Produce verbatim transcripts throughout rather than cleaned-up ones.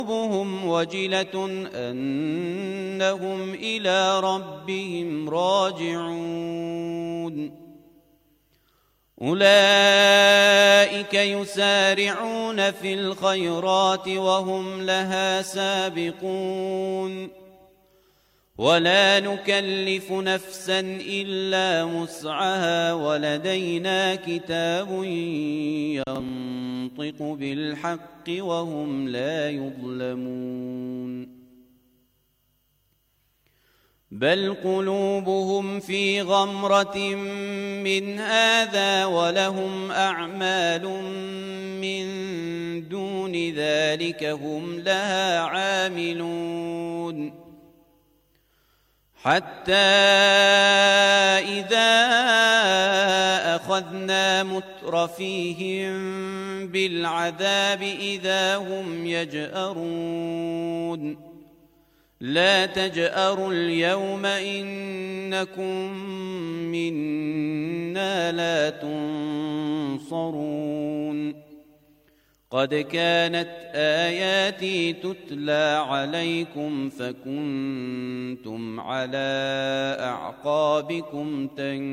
قلوبهم وجلة أنهم إلى ربهم راجعون أولئك يسارعون في الخيرات وهم لها سابقون ولا نكلف نفسا إلا وسعها ولدينا كتاب ينطق بالحق وهم لا يظلمون بل قلوبهم في غمرة من هذا ولهم أعمال من دون ذلك هم لها عاملون حتى إذا أخذنا مترفيهم بالعذاب إذا هم يجأرون لا تجأروا اليوم إنكم منا لا تنصرون قد كانت آياتي تتلى عليكم فكنتم على أعقابكم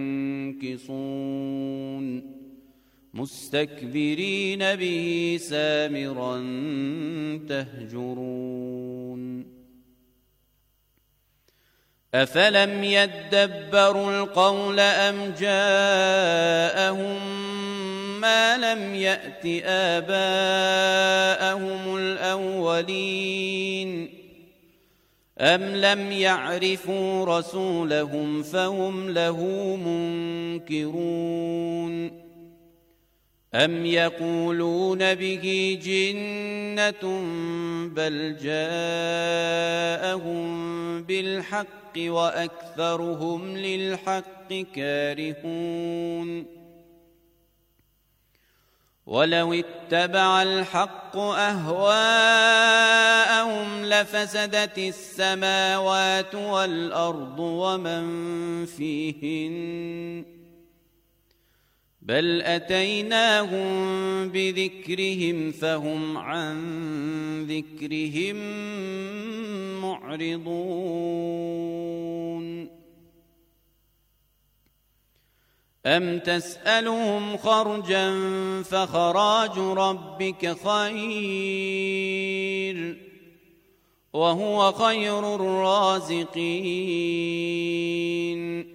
تنكصون مستكبرين به سامرا تهجرون أفلم يدبروا القول أم جاءهم ما لم يأت آباءهم الأولين أم لم يعرفوا رسولهم فهم له منكرون أم يقولون به جنة بل جاءهم بالحق وأكثرهم للحق كارهون ولو اتبع الحق أهواءهم لفسدت السماوات والأرض ومن فيهن بل أتيناهم بذكرهم فهم عن ذكرهم معرضون أم تسألهم خرجا فخراج ربك خير وهو خير الرازقين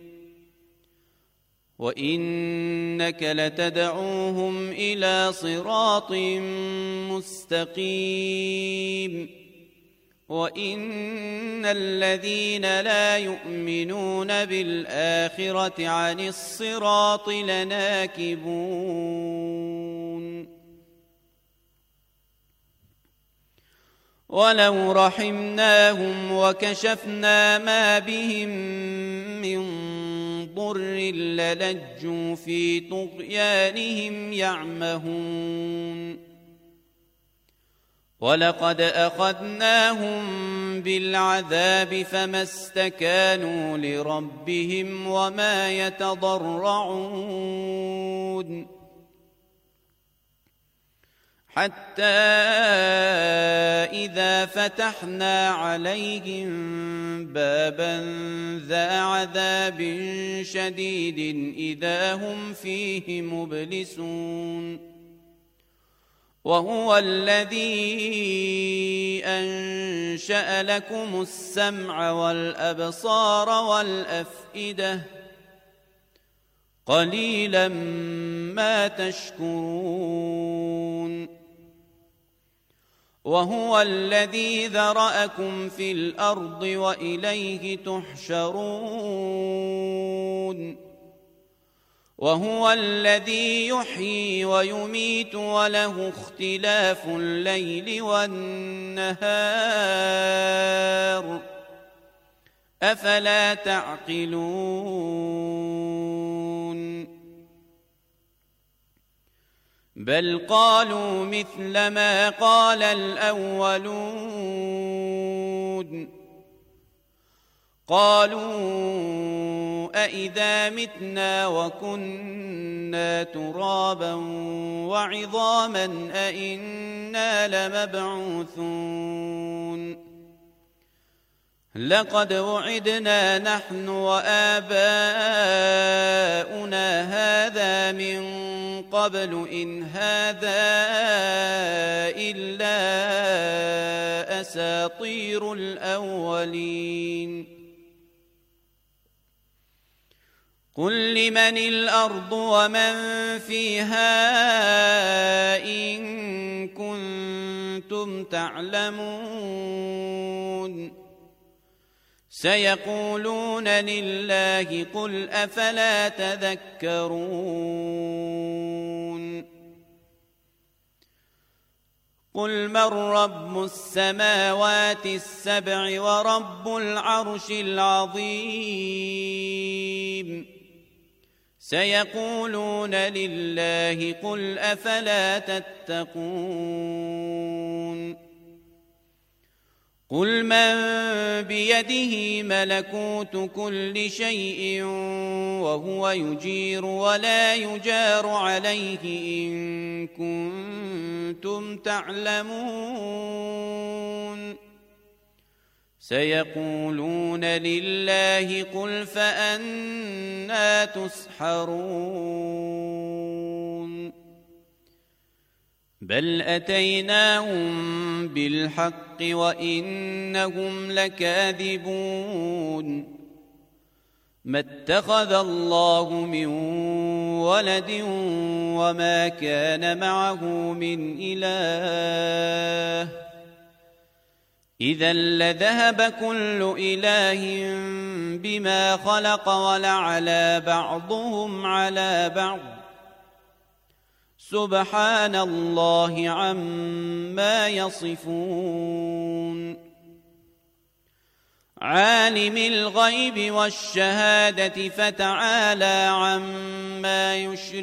وإنك لتدعوهم إلى صراط مستقيم وإن الذين لا يؤمنون بالآخرة عن الصراط لناكبون ولو رحمناهم وكشفنا ما بهم من ضر للجوا في طغيانهم يعمهون ولقد أخذناهم بالعذاب فما استكانوا لربهم وما يتضرعون حتى إذا فتحنا عليهم بابا ذا عذاب شديد إذا هم فيه مبلسون وهو الذي أنشأ لكم السمع والأبصار والأفئدة قليلا ما تشكرون وهو الذي ذرأكم في الأرض وإليه تحشرون وهو الذي يحيي ويميت وله اختلاف الليل والنهار أفلا تعقلون بل قالوا مثل ما قال الأولون قالوا أإذا متنا وكنا ترابا وعظاما أإنا لمبعوثون لقد وعدنا نحن وآباؤنا هذا من قبل إن هذا إلا أساطير الأولين قل لمن الأرض ومن فيها إن كنتم تعلمون سيقولون لله قل أفلا تذكرون قل من رب السماوات السبع ورب العرش العظيم سيقولون لله قل أفلا تتقون قل من بيده ملكوت كل شيء وهو يجير ولا يجار عليه إن كنتم تعلمون سيقولون لله قل فأنى تسحرون بل أتيناهم بالحق وإنهم لكاذبون ما اتخذ الله من ولد وما كان معه من إله إذا لذهب كل إله بما خلق ولعلى بعضهم على بعض سبحان الله عما يصفون عالم الغيب والشهادة فتعالى عما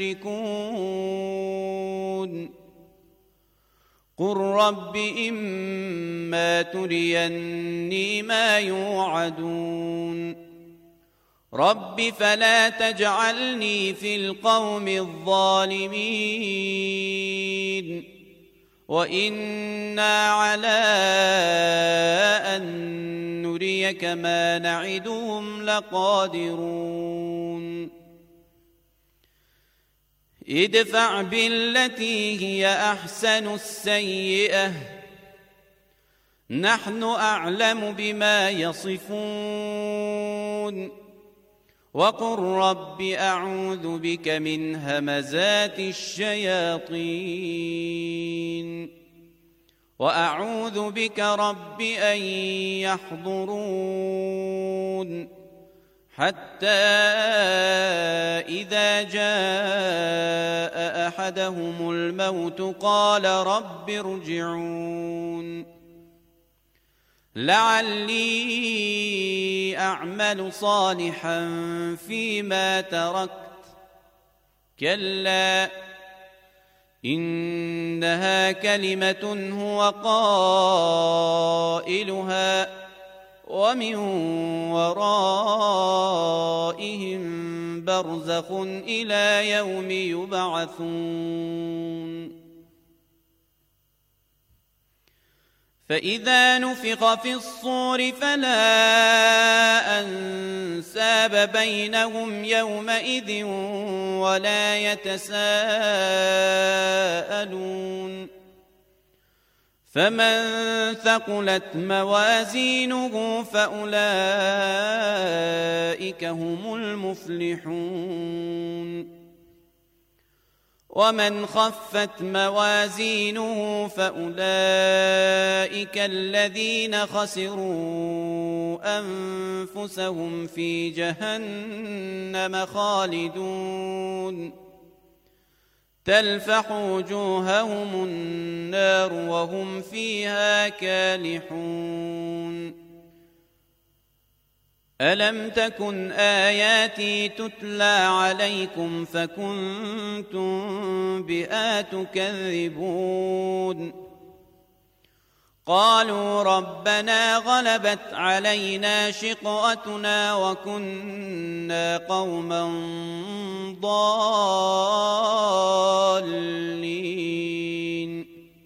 يشركون قل رب إما تريني ما يوعدون رب فلا تجعلني في القوم الظالمين وإنا على أن نريك ما نعدهم لقادرون ادفع بالتي هي أحسن السيئة نحن أعلم بما يصفون وقل رب أعوذ بك من همزات الشياطين وأعوذ بك رب أن يحضرون حتى إذا جاء أحدهم الموت قال رب ارجعون لعلي أعمل صالحا فيما تركت كلا إنها كلمة هو قائلها ومن ورائهم برزخ إلى يوم يبعثون فإذا نفخ في الصور فلا أنساب بينهم يومئذ ولا يتساءلون فمن ثقلت موازينه فأولئك هم المفلحون ومن خفت موازينه فأولئك الذين خسروا أنفسهم في جهنم خالدون تلفح وجوههم النار وهم فيها كالحون ألم تكن آياتي تتلى عليكم فكنتم بها تكذبون قالوا ربنا غلبت علينا شقوتنا وكنا قوما ضالين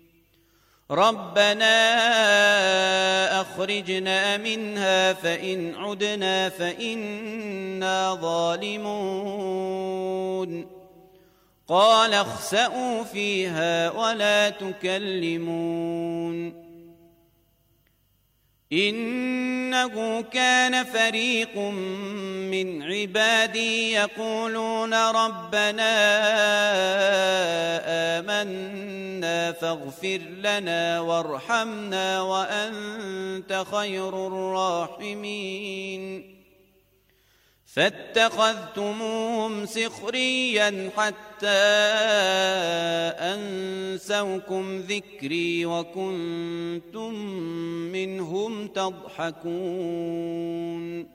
ربنا أخرجنا منها فإن عدنا فإنا ظالمون قال اخسئوا فيها ولا تكلمون إنه كان فريق من عبادي يقولون ربنا آمنا فاغفر لنا وارحمنا وأنت خير الراحمين فاتخذتموهم سخريا حتى أنسوكم ذكري وكنتم منهم تضحكون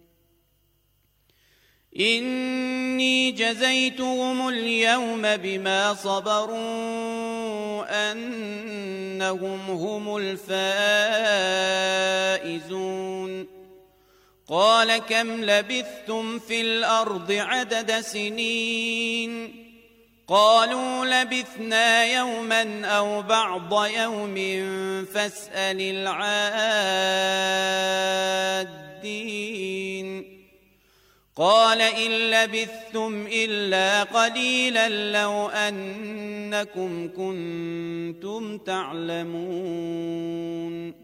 إني جزيتهم اليوم بما صبروا أنهم هم الفائزون قال كم لبثتم في الأرض عدد سنين قالوا لبثنا يوما أو بعض يوم فاسأل العادين قال إن لبثتم إلا قليلا لو أنكم كنتم تعلمون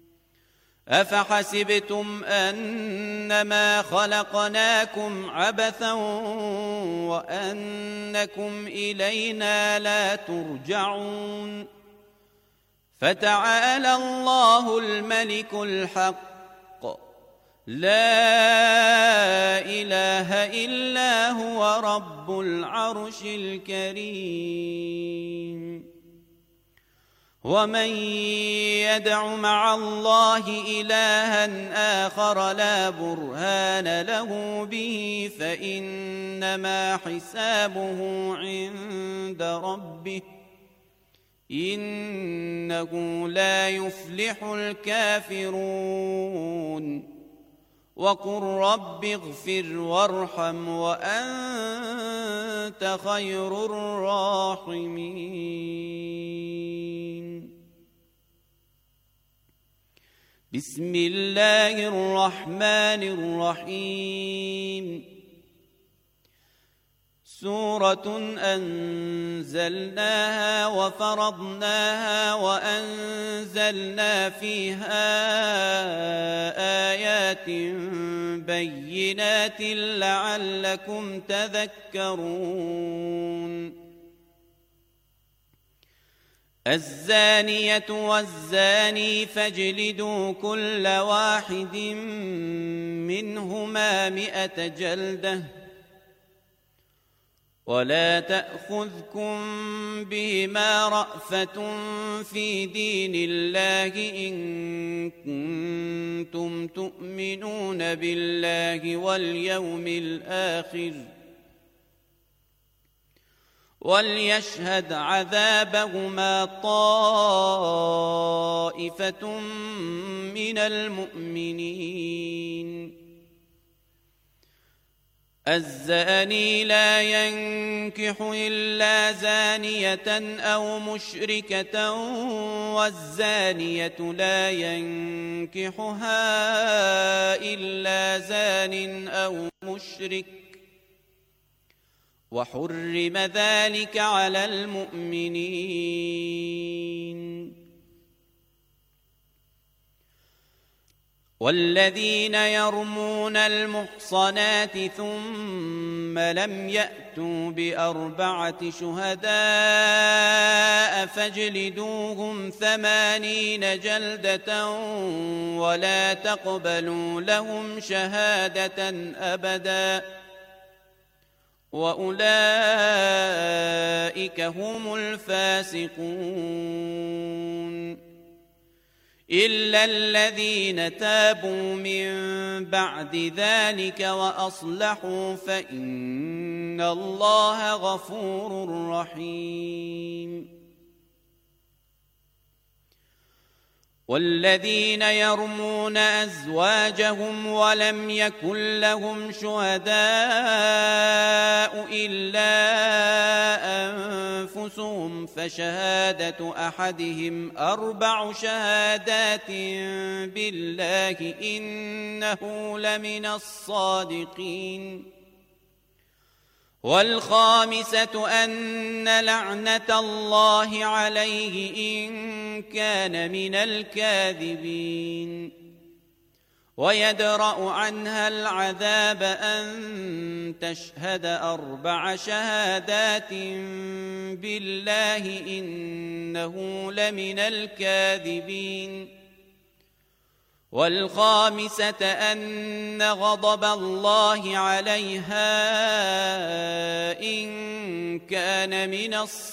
أفحسبتم أنما خلقناكم عبثا وأنكم إلينا لا ترجعون فتعالى الله الملك الحق لا إله إلا هو رب العرش الكريم ومن يدع مع الله إلها آخر لا برهان له به فإنما حسابه عند ربه إنه لا يفلح الكافرون وقل رب اغفر وارحم وأنت خير الراحمين بسم الله الرحمن الرحيم سورة أنزلناها وفرضناها وأنزلنا فيها آيات بينات لعلكم تذكرون الزانية والزاني فاجلدوا كل واحد منهما مئة جلدة ولا تأخذكم بهما رأفة في دين الله إن كنتم تؤمنون بالله واليوم الآخر وليشهد عذابهما طائفة من المؤمنين الزاني لا ينكح إلا زانية أو مشركة والزانية لا ينكحها إلا زان أو مشرك وحرم ذلك على المؤمنين والذين يرمون المحصنات ثم لم يأتوا بأربعة شهداء فاجلدوهم ثمانين جلدة ولا تقبلوا لهم شهادة أبدا وأولئك هم الفاسقون إلا الذين تابوا من بعد ذلك وأصلحوا فإن الله غفور رحيم والذين يرمون أزواجهم ولم يكن لهم شهداء إلا أنفسهم فشهادة أحدهم أربع شهادات بالله إنه لمن الصادقين والخامسة أن لعنة الله عليه إن كان من الكاذبين ويدرأ عنها العذاب أن تشهد أربع شهادات بالله إنه لمن الكاذبين والخامسة أن غضب الله عليها إن كان من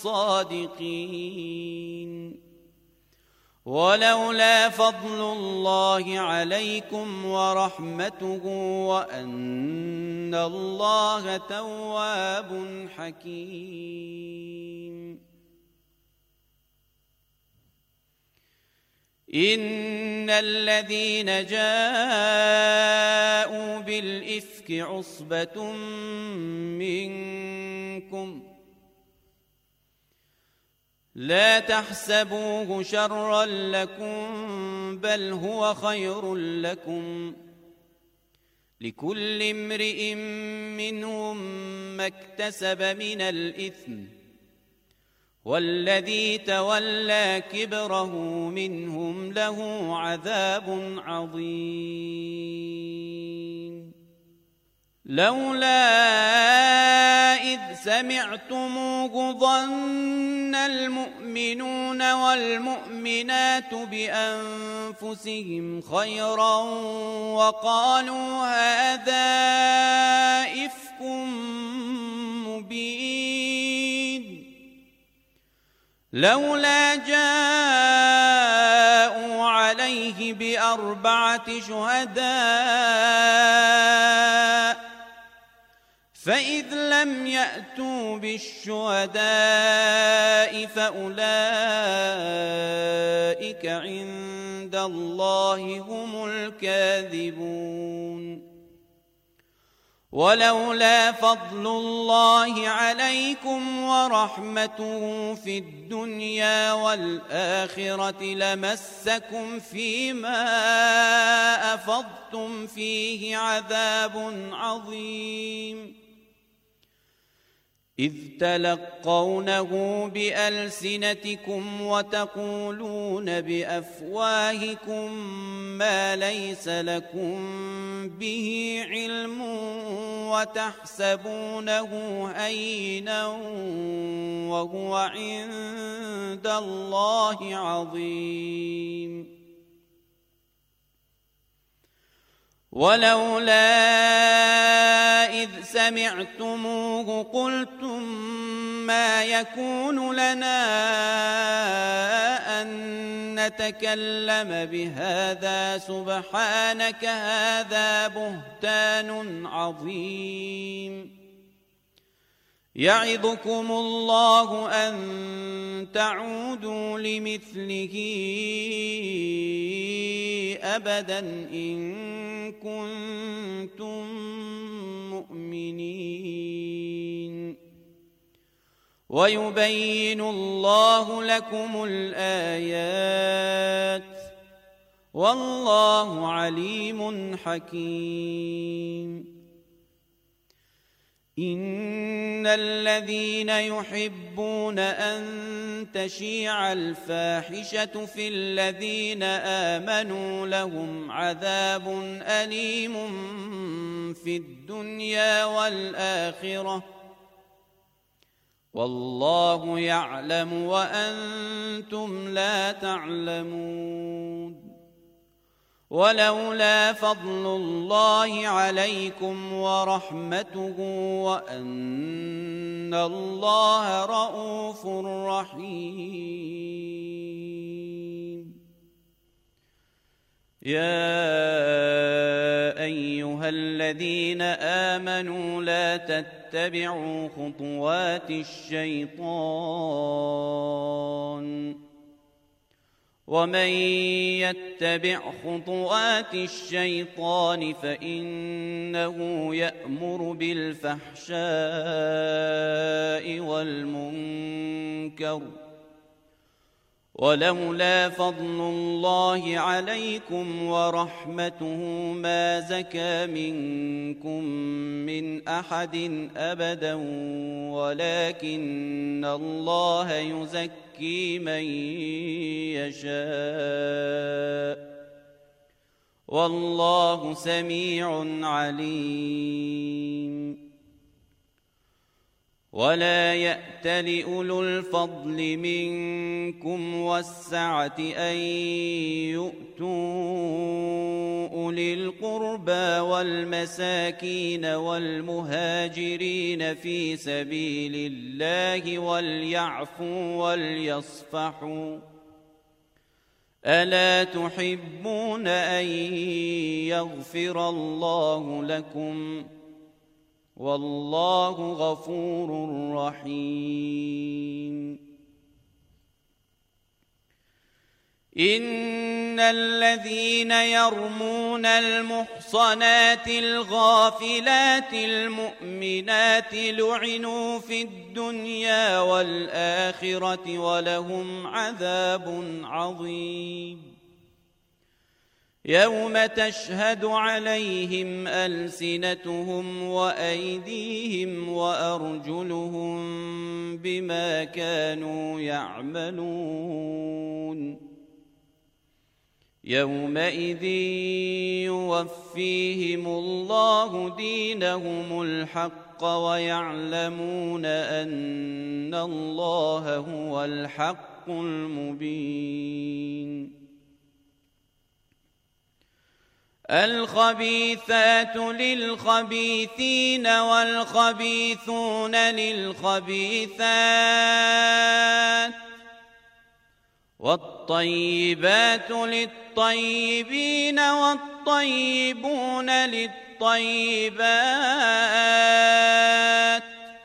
الصادقين ولولا فضل الله عليكم ورحمته وأن الله تواب حكيم إن الذين جاءوا بالإفك عصبة منكم لا تحسبوه شرا لكم بل هو خير لكم لكل امرئ منهم ما اكتسب من الإثم والذي تولى كبره منهم له عذاب عظيم لولا إذ سمعتموه ظن المؤمنون والمؤمنات بأنفسهم خيرا وقالوا هذا إفك مبين لولا جاءوا عليه بأربعة شهداء فإذ لم يأتوا بالشهداء فأولئك عند الله هم الكاذبون ولولا فضل الله عليكم ورحمته في الدنيا والآخرة لمسكم فيما أفضتم فيه عذاب عظيم إذ تلقونه بألسنتكم وتقولون بأفواهكم ما ليس لكم به علم وتحسبونه هينا وهو عند الله عظيم ولولا إذ سمعتموه قلتم ما يكون لنا أن نتكلم بهذا سبحانك هذا بهتان عظيم يعظكم الله أن تعودوا لمثله أبدا إن كنتم مؤمنين ويبين الله لكم الآيات والله عليم حكيم إن الذين يحبون أن تشيع الفاحشة في الذين آمنوا لهم عذاب أليم في الدنيا والآخرة والله يعلم وأنتم لا تعلمون ولولا فضل الله عليكم ورحمته وأن الله رءوف رحيم يا أيها الذين آمنوا لا تتبعوا خطوات الشيطان ومن يتبع خطوات الشيطان فإنه يأمر بالفحشاء والمنكر ولولا فضل الله عليكم ورحمته ما زكى منكم من أحد أبدا ولكن الله يزكي من يشاء والله سميع عليم. ولا يأتل أولو الفضل منكم والسعة أن يؤتوا أولي القربى والمساكين والمهاجرين في سبيل الله وليعفوا وليصفحوا ألا تحبون أن يغفر الله لكم والله غفور رحيم. إن الذين يرمون المحصنات الغافلات المؤمنات لعنوا في الدنيا والآخرة ولهم عذاب عظيم. يوم تشهد عليهم ألسنتهم وأيديهم وأرجلهم بما كانوا يعملون يومئذ يوفيهم الله دينهم الحق ويعلمون أن الله هو الحق المبين. الخبيثات للخبيثين والخبيثون للخبيثات والطيبات للطيبين والطيبون للطيبات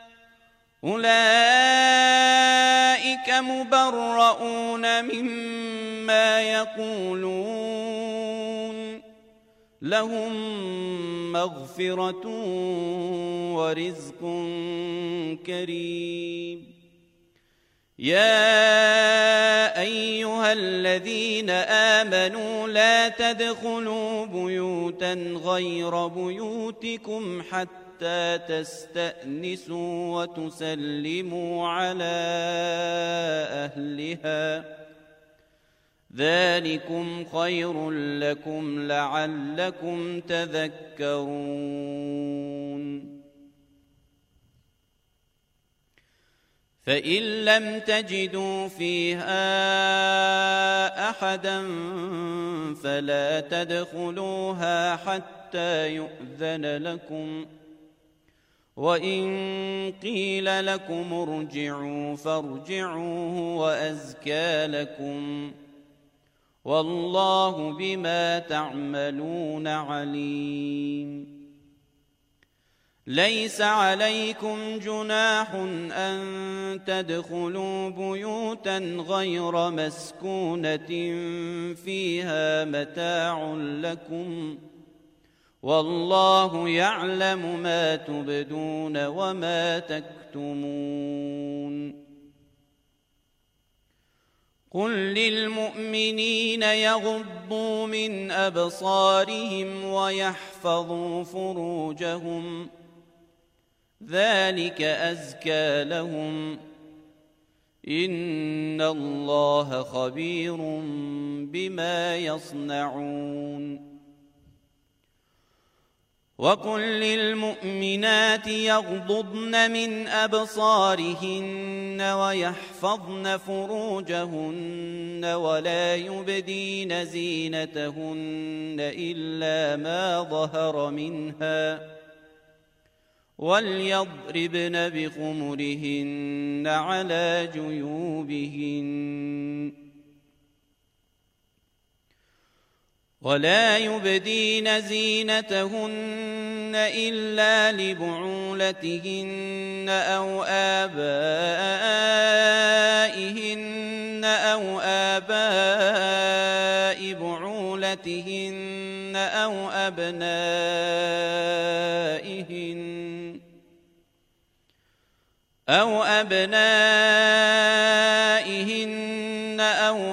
أولئك مبرؤون مما يقولون لهم مغفرة ورزق كريم. يا أيها الذين آمنوا لا تدخلوا بيوتا غير بيوتكم حتى تستأنسوا وتسلموا على أهلها ذلكم خير لكم لعلكم تذكرون. فإن لم تجدوا فيها أحدا فلا تدخلوها حتى يؤذن لكم وإن قيل لكم ارجعوا فارجعوا وأزكى لكم والله بما تعملون عليم. ليس عليكم جناح أن تدخلوا بيوتا غير مسكونة فيها متاع لكم والله يعلم ما تبدون وما تكتمون. قل للمؤمنين يغضوا من أبصارهم ويحفظوا فروجهم ذلك أزكى لهم إن الله خبير بما يصنعون. وقل للمؤمنات يغضضن من أبصارهن ويحفظن فروجهن ولا يبدين زينتهن إلا ما ظهر منها وليضربن بخمرهن على جيوبهن ولا يبدين زينتهن إلا لبعولتهن أو آبائهن أو آباء بعولتهن أو أبنائهن أو أبنائهن أو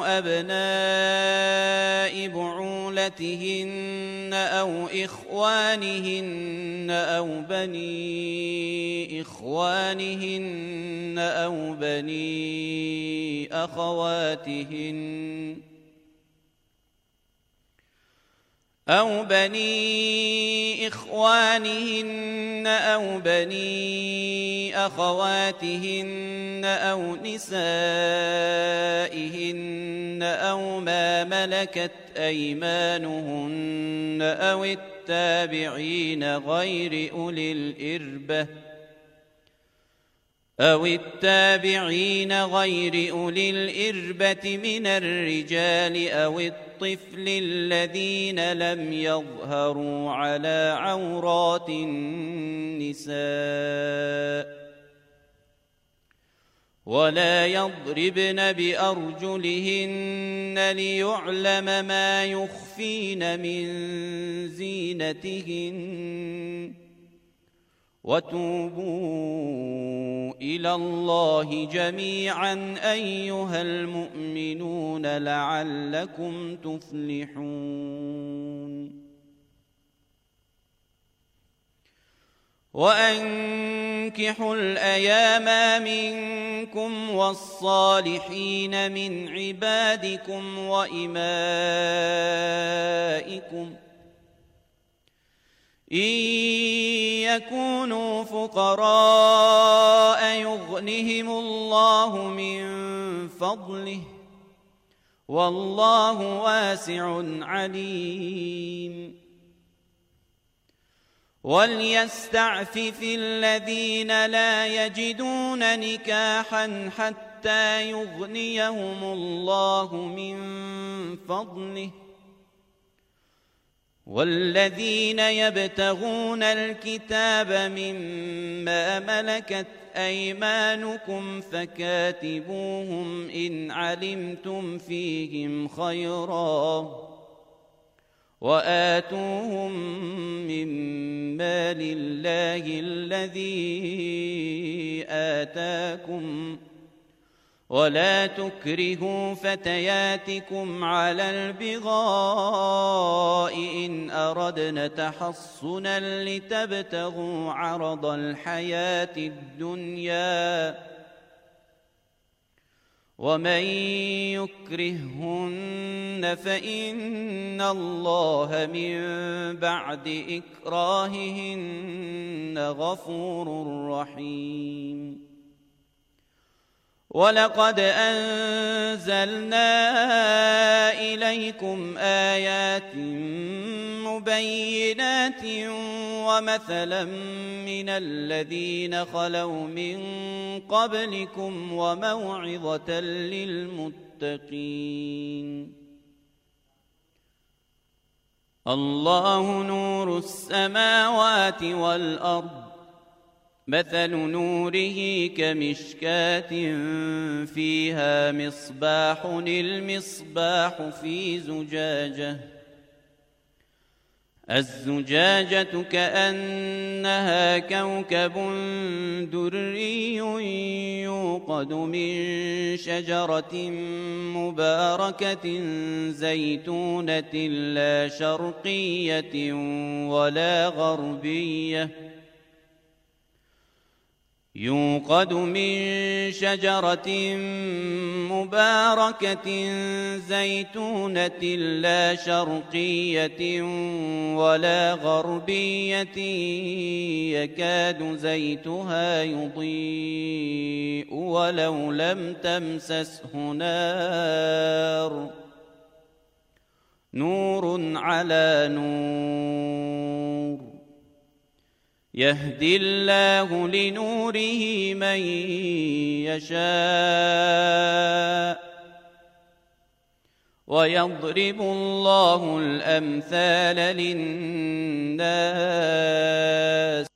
أبناء بعولتهن أو إخوانهن أو بني إخوانهن أو بني أخواتهن أو بني إخوانهن أو بني أخواتهن أو نسائهن أو ما ملكت أيمانهن أو التابعين غير أولي الإربة أو التابعين غير أولي الإربة من الرجال أو الطفل الذين لم يظهروا على عورات النساء ولا يضربن بأرجلهن ليعلم ما يخفين من زينتهن وتوبوا إلى الله جميعا أيها المؤمنون لعلكم تفلحون وأنكحوا الأيام منكم والصالحين من عبادكم وإمائكم إن يكونوا فقراء يغنهم الله من فضله والله واسع عليم وليستعفف الذين لا يجدون نكاحا حتى يغنيهم الله من فضله والذين يبتغون الكتاب مما ملكت أيمانكم فكاتبوهم إن علمتم فيهم خيرا وآتوهم من مال الله الذي آتاكم ولا تكرهوا فتياتكم على البغاء إن أردنا تحصنا لتبتغوا عرض الحياة الدنيا ومن يكرههن فإن الله من بعد إكراههن غفور رحيم ولقد أنزلنا إليكم آيات مبينات ومثلا من الذين خلوا من قبلكم وموعظة للمتقين الله نور السماوات والأرض مثل نوره كمشكاة فيها مصباح المصباح في زجاجة الزجاجة كأنها كوكب دري يوقد من شجرة مباركة زيتونة لا شرقية ولا غربية يوقد من شجرة مباركة زيتونة لا شرقية ولا غربية يكاد زيتها يضيء ولو لم تمسسه نار نور على نور يهدي الله لنوره من يشاء ويضرب الله الأمثال للناس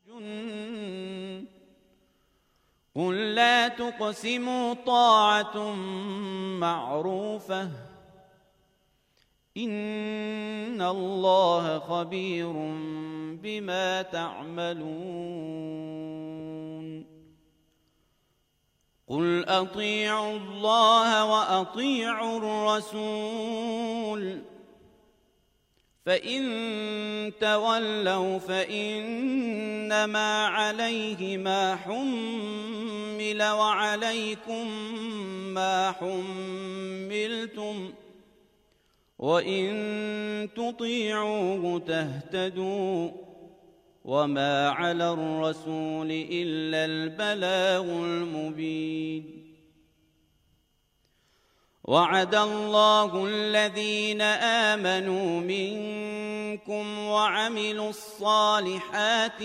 قل لا تقسموا طاعة معروفة إن الله خبير بما تعملون قل أطيعوا الله وأطيعوا الرسول فإن تولوا فإنما عليه ما حمل وعليكم ما حملتم وإن تطيعوه تهتدوا وما على الرسول إلا البلاغ المبين وعد الله الذين آمنوا منكم وعملوا الصالحات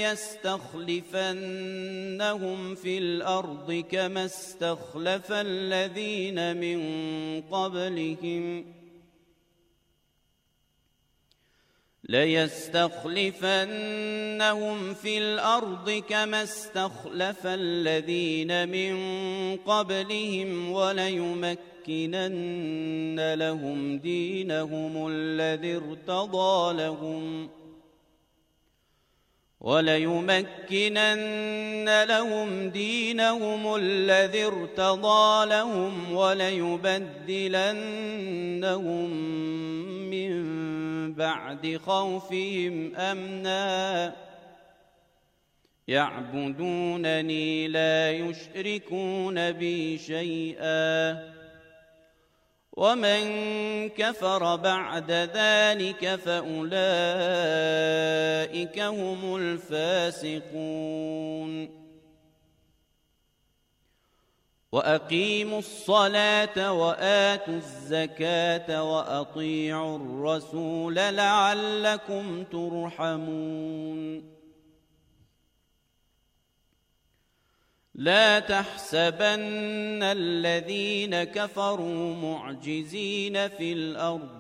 ليستخلفنهم في الأرض كما استخلف الذين من قبلهم ليستخلفنهم في الأرض كما استخلف الذين من قبلهم وليمكنن لهم دينهم الذي ارتضى لهم وليمكنن لهم دينهم الذي ارتضى لهم وليبدلنهم من بعد خوفهم أمنا يعبدونني لا يشركون بي شيئا ومن كفر بعد ذلك فأولئك هم الفاسقون وأقيموا الصلاة وآتوا الزكاة وأطيعوا الرسول لعلكم ترحمون لا تحسبن الذين كفروا معجزين في الأرض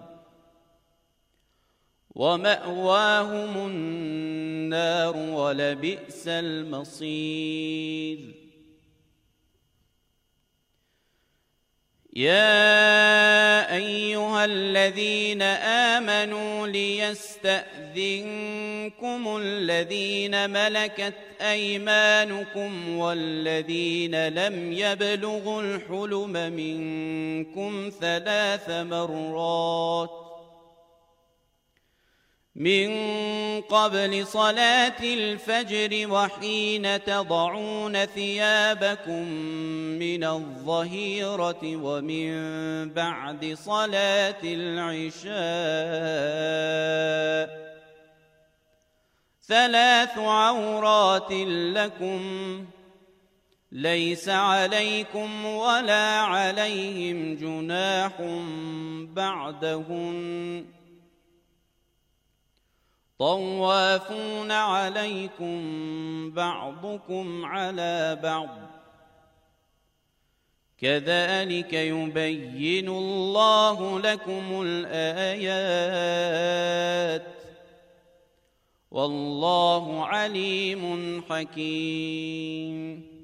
ومأواهم النار ولبئس المصير يا أيها الذين آمنوا ليستأذنكم الذين ملكت أيمانكم والذين لم يبلغوا الحلم منكم ثلاث مرات من قبل صلاة الفجر وحين تضعون ثيابكم من الظهيرة ومن بعد صلاة العشاء ثلاث عورات لكم ليس عليكم ولا عليهم جناح بعدهن طوافون عليكم بعضكم على بعض كذلك يبين الله لكم الآيات والله عليم حكيم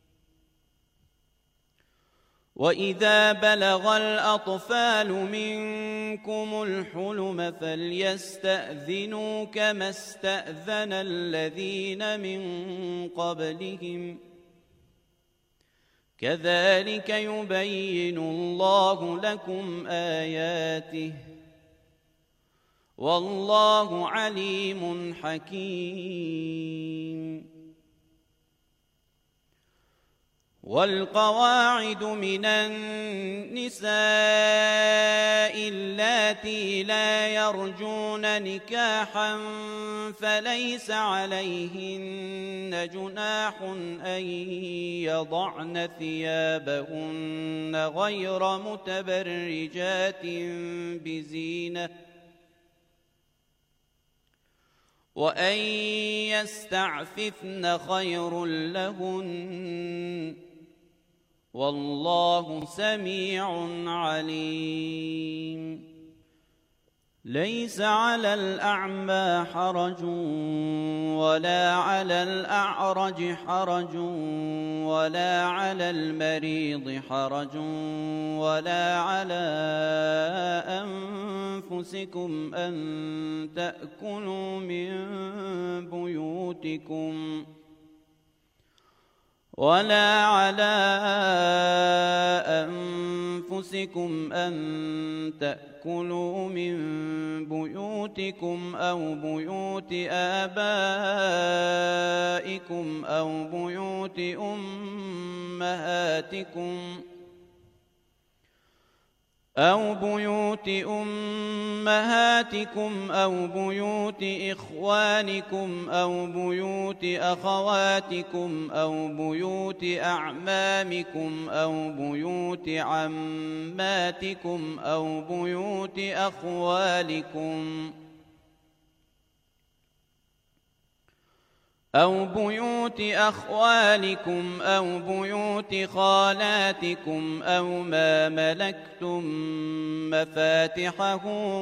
وإذا بلغ الأطفال منكم الحلم فليستأذنوا كما استأذن الذين من قبلهم كذلك يبين الله لكم آياته والله عليم حكيم والقواعد من النساء اللاتي لا يرجون نكاحا فليس عليهن جناح أن يضعن ثيابهن غير متبرجات بزينة وأن يستعففن خير لهن والله سميع عليم ليس على الأعمى حرج ولا على الأعرج حرج ولا على المريض حرج ولا على أنفسكم أن تأكلوا من بيوتكم ولا على أنفسكم أن تأكلوا من بيوتكم أو بيوت آبائكم أو بيوت أمهاتكم أو بيوت أمهاتكم أو بيوت إخوانكم أو بيوت أخواتكم أو بيوت أعمامكم أو بيوت عماتكم أو بيوت أخوالكم أو بيوت أخوالكم أو بيوت خالاتكم أو ما ملكتم مفاتحه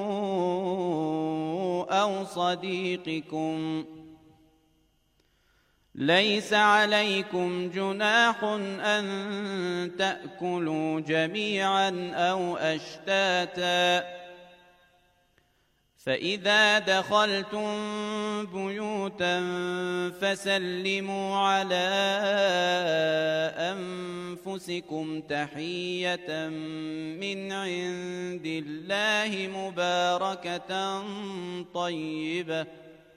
أو صديقكم ليس عليكم جناح أن تأكلوا جميعا أو أشتاتا فإذا دخلتم بيوتا فسلموا على أنفسكم تحية من عند الله مباركة طيبة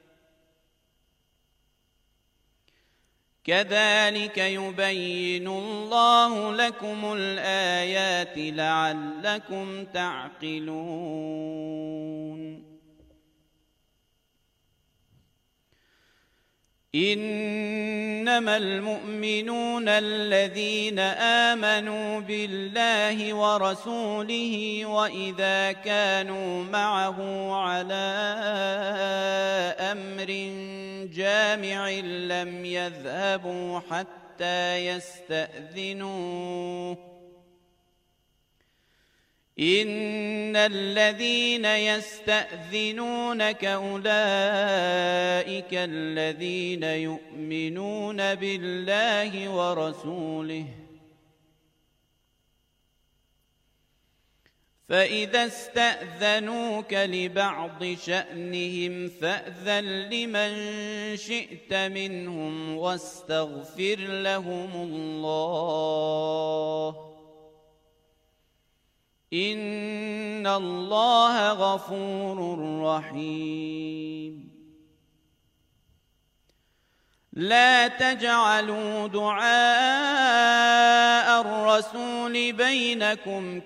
كذلك يبين الله لكم الآيات لعلكم تعقلون إنما المؤمنون الذين آمنوا بالله ورسوله وإذا كانوا معه على أمر جامع لم يذهبوا حتى يستأذنوه إن الذين يستأذنونك أولئك الذين يؤمنون بالله ورسوله فإذا استأذنوك لبعض شأنهم فأذن لمن شئت منهم واستغفر لهم الله إن الله غفور رحيم لا تجعلوا دعاء الرسول بينكم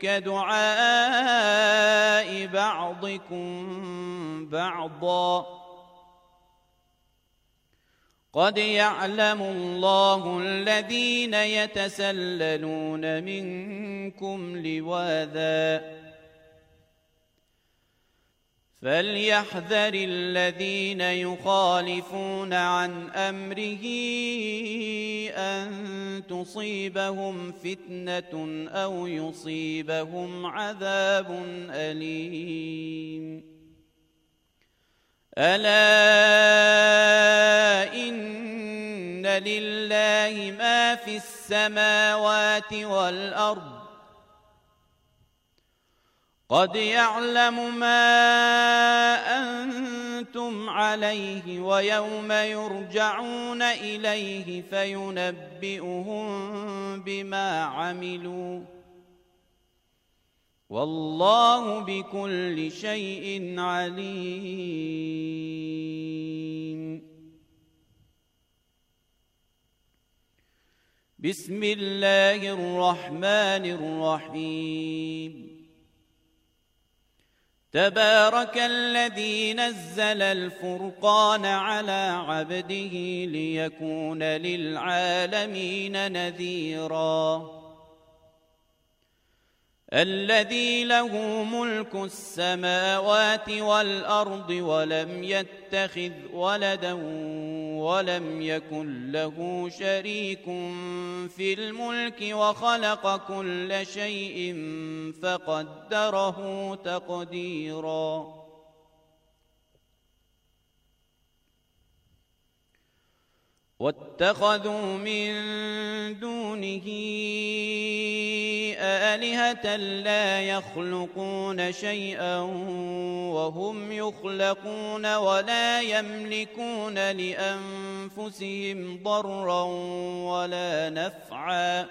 كدعاء بعضكم بعضا قد يعلم الله الذين يتسللون منكم لواذا فليحذر الذين يخالفون عن أمره أن تصيبهم فتنة أو يصيبهم عذاب أليم ألا إن لله ما في السماوات والأرض قد يعلم ما أنتم عليه ويوم يرجعون إليه فينبئهم بما عملوا والله بكل شيء عليم بسم الله الرحمن الرحيم تبارك الذي نزل الفرقان على عبده ليكون للعالمين نذيراً الذي له ملك السماوات والأرض ولم يتخذ ولدا ولم يكن له شريك في الملك وخلق كل شيء فقدره تقديرا واتخذوا من دونه آلهة لا يخلقون شيئا وهم يخلقون ولا يملكون لأنفسهم ضرا ولا نفعا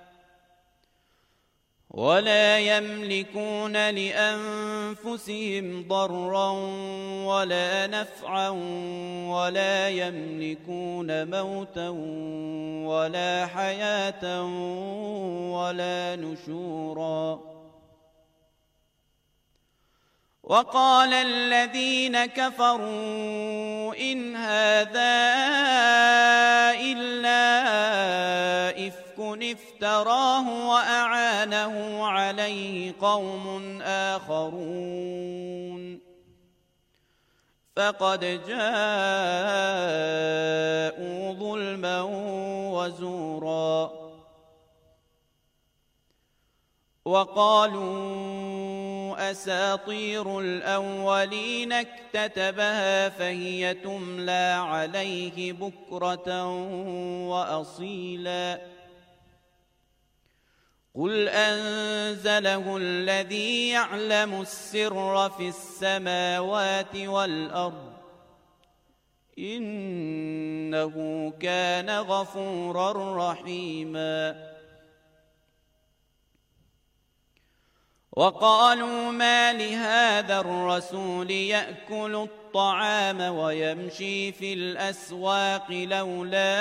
ولا يملكون لأنفسهم ضرا ولا نفعا ولا يملكون موتا ولا حياة ولا نشورا. وقال الذين كفروا إن هذا إلا إفك افتراه وأعانه عليه قوم آخرون فقد جاءوا ظلما وزورا. وقالوا أساطير الأولين اكتتبها فهي تملى عليه بكرة وأصيلا. قل أنزله الذي يعلم السر في السماوات والأرض إنه كان غفورا رحيما. وقالوا ما لهذا الرسول يأكل الطعام ويمشي في الأسواق لولا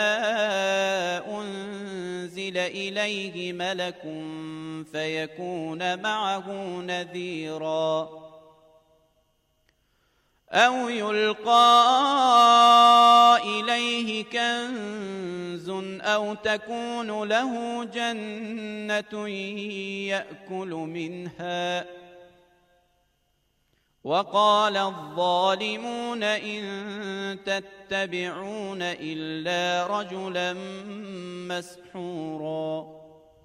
أنزل إليه ملك فيكون معه نذيرا أو يلقى إليه كنز أو تكون له جنة يأكل منها. وقال الظالمون إن تتبعون إلا رجلا مسحورا.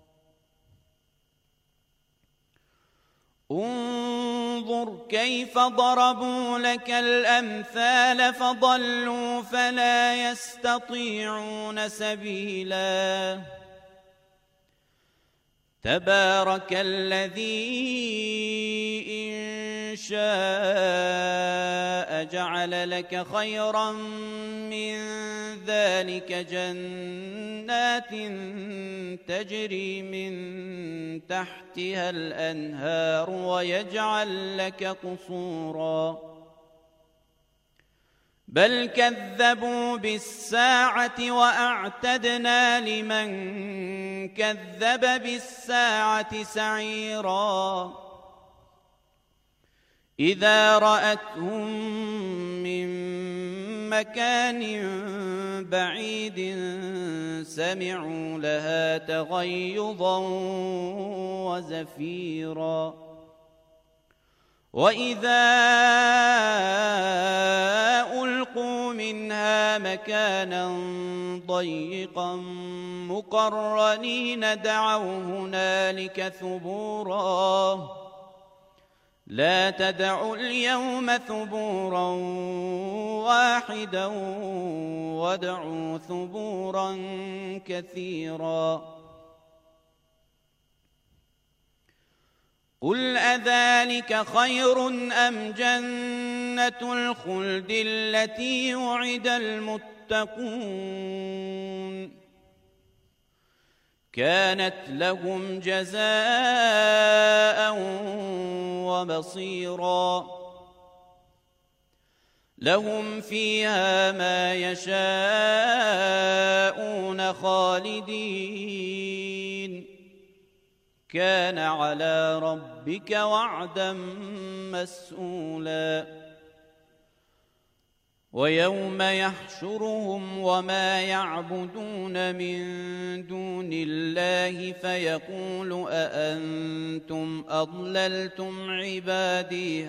انظر كيف ضربوا لك الأمثال فضلوا فلا يستطيعون سبيلا. تبارك الذي إن شاء جعل لك خيرا من ذلك جنات تجري من تحتها الأنهار ويجعل لك قصورا بل كذبوا بالساعة وأعتدنا لمن كذب بالساعة سعيرا. إذا رأتهم من مكان بعيد سمعوا لها تغيظا وزفيرا. وإذا ألقوا منها مكانا ضيقا مقرنين دعوا هنالك ثبورا لا تدعوا اليوم ثبورا واحدا وادعوا ثبورا كثيرا. قل أذلك خير أم جنة الخلد التي وعد المتقون كانت لهم جزاء ومصيرا لهم فيها ما يشاءون خالدين كان على ربك وعدا مسئولا. ويوم يحشرهم وما يعبدون من دون الله فيقول أأنتم أضللتم عبادي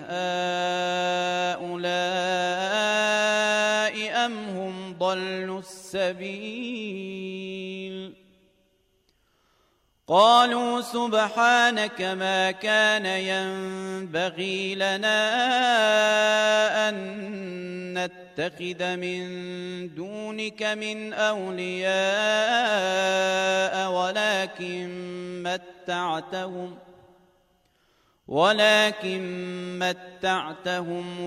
هؤلاء أم هم ضلوا السبيل قالوا سبحانك ما كان ينبغي لنا أن نتخذ من دونك من أولياء ولكن متعتهم ولكن متعتهم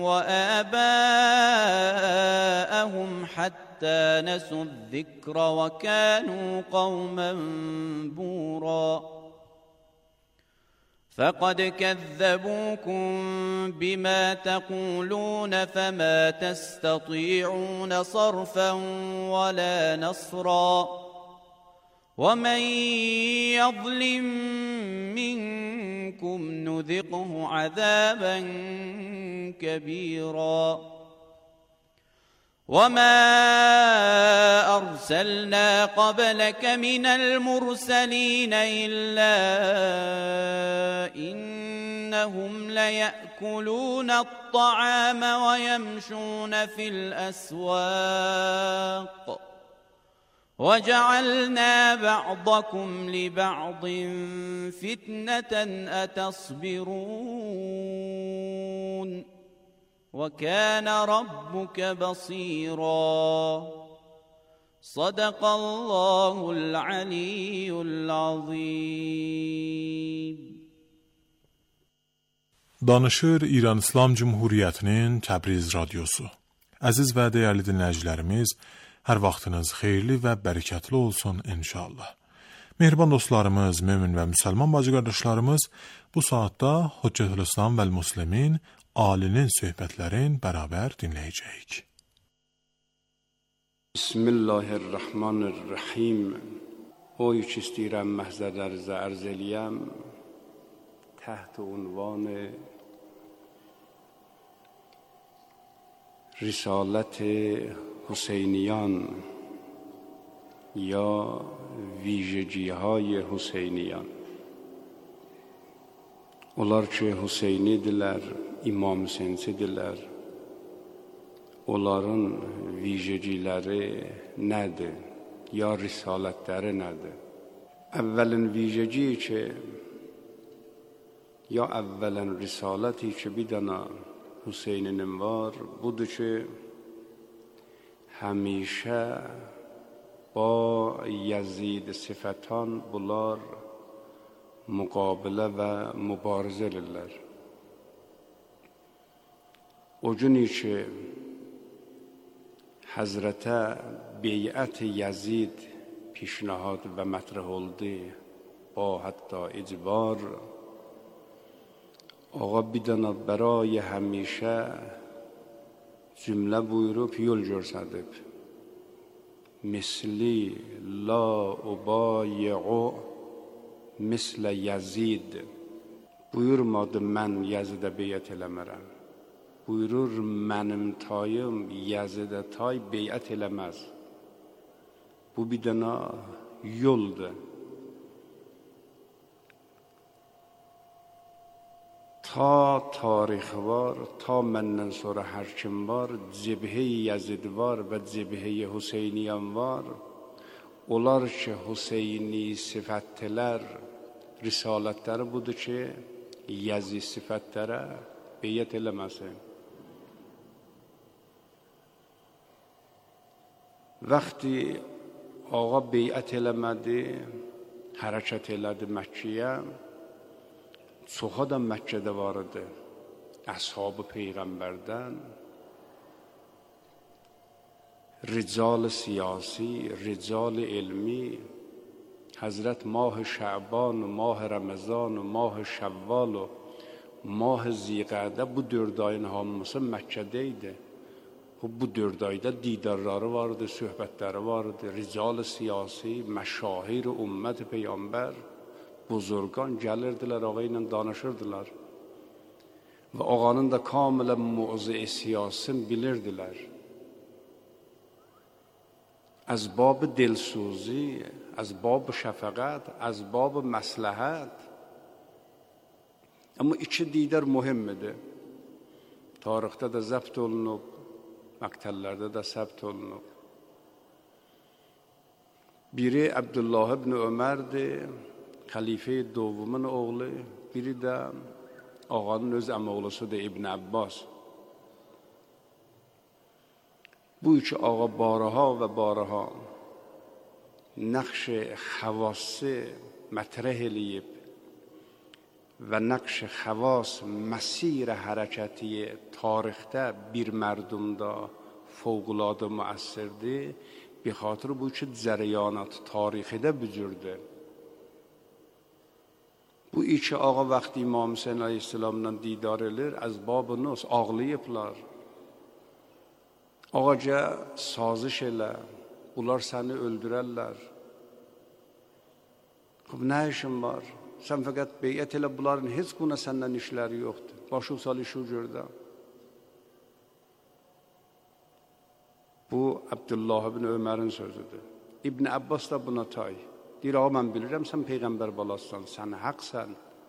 وآباءهم حتى نسوا الذكر وكانوا قوما بورا فقد كذبوكم بما تقولون فما تستطيعون صرفا ولا نصرا ومن يظلم منكم نذقه عذابا كبيرا وما أرسلنا قبلك من المرسلين إلا إنهم ليأكلون الطعام ويمشون في الأسواق وجعلنا بعضكم لبعض فتنة أتصبرون وكان ربك بصيرا صدق الله العلي العظيم. Danışır İran İslam Cumhuriyyətinin Təbriz radiosu. Əziz və dəyərli dinləyicilərimiz, hər vaxtınız xeyirli və bərəkətli olsun inşallah. Mehriban dostlarımız, mömin və müsəlman bacı qardaşlarımız, bu saatda Hüccətül-İslam vəl-Müslimin Alinin söhbətlərin bərabər dinləyəcəyik. Bismillahirrahmanirrahim. Oy ki istəyirəm məhzərlərinizə ərz eləyəm, تحت عنوان رسالت حسینیان یا ویژگی های حسینیان. Onlar ki Hüseynidirlər, İmam Hüseynsidirlər. Onların vijəgiləri nədir? Ya risalətləri nədir? Əvvəlin vijəgi ki یا اولین رسالتی که بیدنا حسینین var budur ki همیشه با یزید صفتان bunlar müqabilə və mübarizə edirlər. O gün ki Həzrətə beyət Yazid پیشنهاد və mətrəh oldu با حتی icbar آقا بیدانا برای همیشه جمله buyurup yol göstərib. Misli la ubayi'u mislə Yazid. Buyurmadı mən Yazidə beyət eləmərəm. Buyurur mənim tayım Yazidə tay beyət eləməz. Bu bidana yoldur. تا تاریخ var, تا məndən sonra hər kim var, cibhə-i Yazid var və cibhə-i Hüseyniyan var. Onlar ki, Hüseyni sifətlər, risalətləri budur ki, Yazid sifətlərə beyət eləməsin. Vaxtı ağa beyət eləmədi, hərəkət elədi Məkkiyə, çoxu da Məkkədə var idi, əshab-ı Peyğəmbərdən, rical siyasi, rical ilmi, Həzrət mah Şəban, mah Ramazan, mah Şəvval, mah Ziqədə bu dörd ayın hamısı Məkkədə idi. Bu dörd ayda didarları vardı, söhbətləri vardı, rical siyasi, məşahir ümmət Peyğəmbər, buzurgan gəlirdilər, ağa ilə danışırdılar və ağanın da kamilən muğzi-i siyasin bilirdilər. Əzbab dilsuzi, əzbab şəfəqət, əzbab məsləhət. Amma iki didar mühimmidir. Tarixdə də zəbt olunub, məktəllərdə də səbt olunub. Biri Abdullah ibn Ömərdir, xəlifə dovumun oğlu, biri də ağanın öz əmoğlusudur İbn Abbas. Bu iki ağa barha və barha nəqş xavası mətrəh eləyib və nəqş xavas məsir hərəkəti tarixdə bir mərdumda fövqəladə müəssirdir. Bir xatır bu iki cərəyanat tarixidə bücürdür. Bu iki ağa vaxtı İmam Hüseyin Aleyhisselamla didar edir, az bab-ı nus ağlayıblar. Ağaca sazış elə, bunlar səni öldürərlər. Nə işin var? Sən fəqət beyət elə, bunların heç quna səndən işləri yoxdur. Başı sal işi gördə. Bu, Abdullah ibn Ömərin sözüdür. İbn Abbas da buna tay. Deyir, ağa, mən bilirəm, sən Peyğəmbər balasısan, sən haqsan.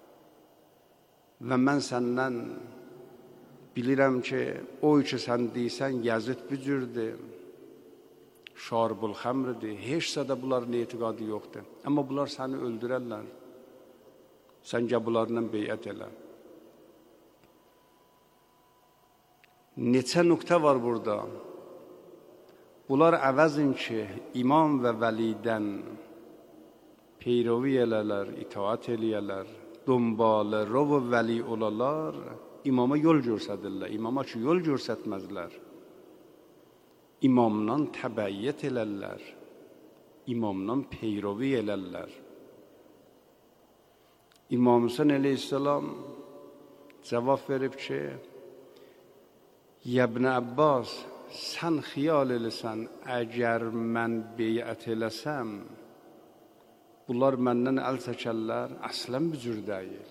Və mən səndən bilirəm ki, o ki sən deysən, Yazid bücürdür, şarbul xəmridir, heç sədə bunların etiqadı yoxdur. Amma bunlar səni öldürərlər. Sən gəl bunlarla beyət elə. Neçə nöqtə var burada? Bunlar əvəzin ki, imam və vəlidən peyrovi elələr, itaat eləyərlər, dumbalı, rov və vəli olalar, imama yol görsədirlər. İmama ki, yol görsətməzlər. İmamdan təbəyyət elərlər, imamdan peyrovi elərlər. İmam Hüseyin Aleyhisselam cavab verib ki, İbn Abbas, sən xiyal eləsən, əgər mən beyət eləsəm, bunlar məndən əl çəkərlər, əslən bücür deyil.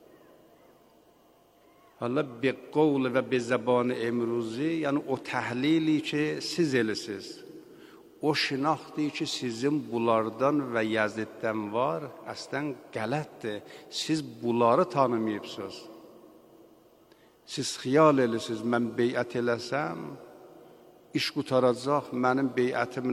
Hala bir qovl və bir zəban emruzi, yəni o təhlili ki, siz eləsiz. O şinaxtı ki, sizin bunlardan və Yaziddən var, əslən qələtdir. Siz bunları tanımayıbsınız. Siz xiyal eləsiz, mən beyət eləsəm, iş qutaracaq, mənim beyətimlə